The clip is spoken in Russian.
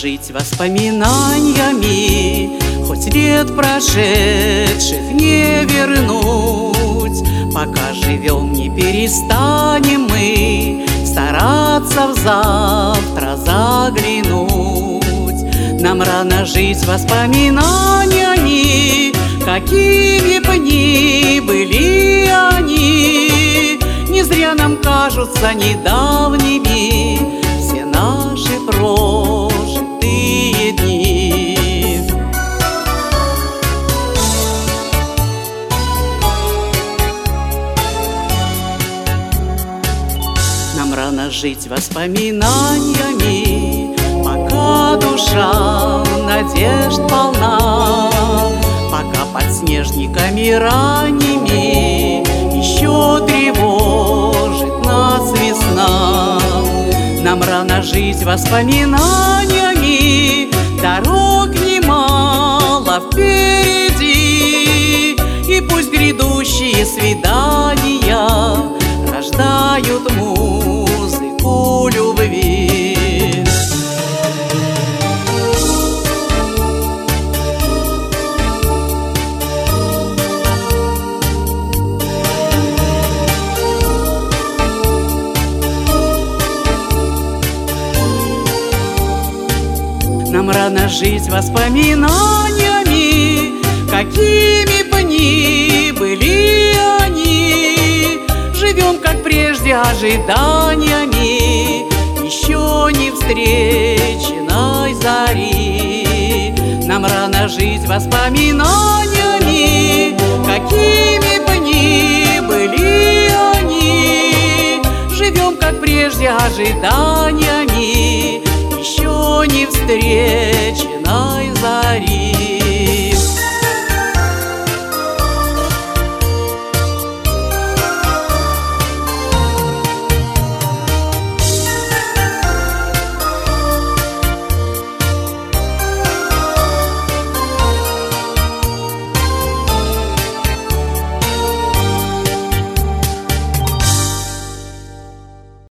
жить воспоминаниями, хоть лет прошедших не вернуть. Пока живем, не перестанем мы стараться в завтра заглянуть. Нам рано жить воспоминаниями, какими бы ни были они. Не зря нам кажутся недавними все наши прожитые дни. Нам рано жить воспоминаниями, пока душа надежд полна, пока под снежниками ранними еще тревожит нас весна. Нам рано жить воспоминаниями, дорог немало впереди, и пусть грядущие свидания рождают музыку любви. Нам рано жить воспоминаниями, какими бы ни были они. Живем, как прежде, ожиданиями еще не встреченной зари. Нам рано жить воспоминаниями, какими бы ни были они. Живем, как прежде, ожиданиями еще не встреченной зари.